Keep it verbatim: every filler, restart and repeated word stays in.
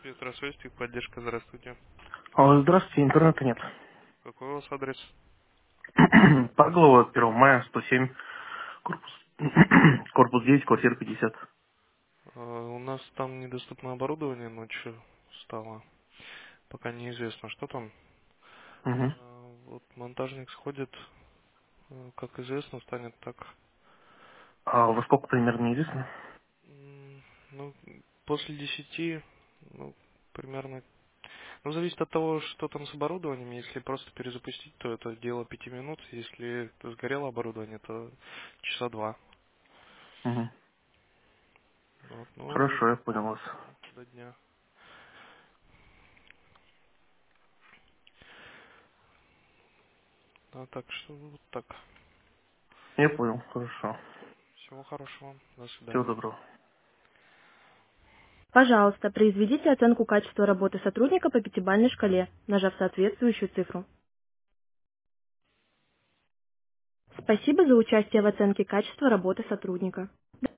Здравствуйте, техподдержка, здравствуйте. Алло, здравствуйте, интернета нет. Какой у вас адрес? Павлова, первого мая, сто семь, корпус, корпус девять, квартира пятьдесят. Э, У нас там недоступно оборудование ночью стало. Пока неизвестно, что там. Мгм. Э, Вот монтажник сходит, э, как известно, станет так. А во сколько примерно неизвестно? м, Ну, после десяти, ну, примерно. Ну, зависит от того, что там с оборудованием. Если просто перезапустить, то это дело пяти минут. Если сгорело оборудование, то часа два. Мгм. Вот, ну, до, Хорошо, я понял вас. до дня. А так что вот так. Я понял, хорошо. Всего хорошего. До Всего свидания. доброго. Пожалуйста, произведите оценку качества работы сотрудника по пятибалльной шкале, нажав соответствующую цифру. Спасибо за участие в оценке качества работы сотрудника.